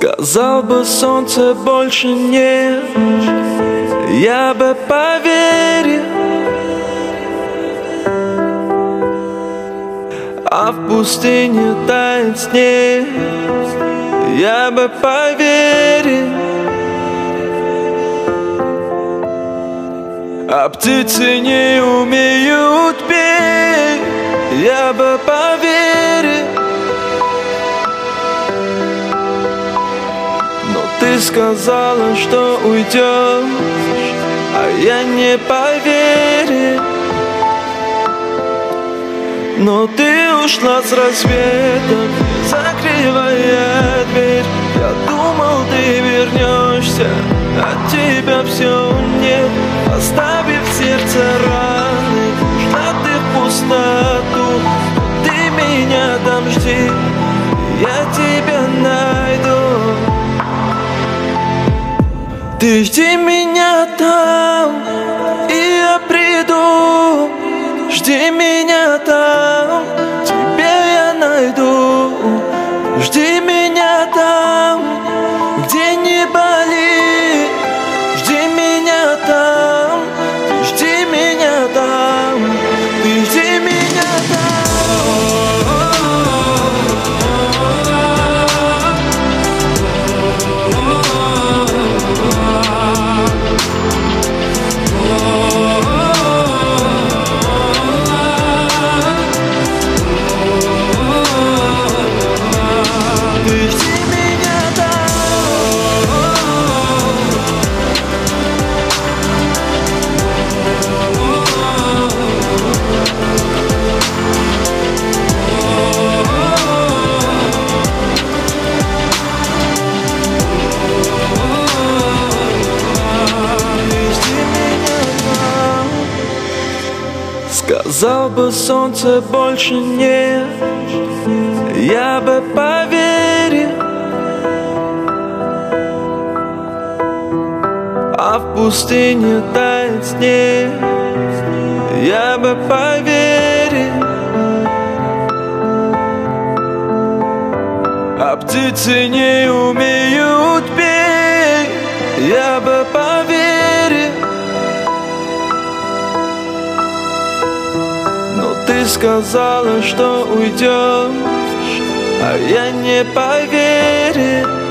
Сказал бы, солнца больше нет, я бы поверил. А в пустыне тает снег, я бы поверил. А птицы не умеют петь, я бы поверил. Но ты сказала, что уйдешь, а я не поверил. Но ты ушла с рассветом, закрывая дверь. Я думал, ты вернешься, от тебя все нет. Оставив в сердце раны, ушла ты в пустоту. Ты меня там жди, я тебя найду. Ты жди меня там, и я приду. Жди меня там, тебя я найду. Жди меня там, где не болит. Жди меня там, жди меня там, ты жди меня там. Сказал бы, солнца больше нет, я бы поверил. А в пустыне тает снег, я бы поверил. А птицы не умеют петь, я бы поверил. Но ты сказала, что уйдешь, а я не поверил.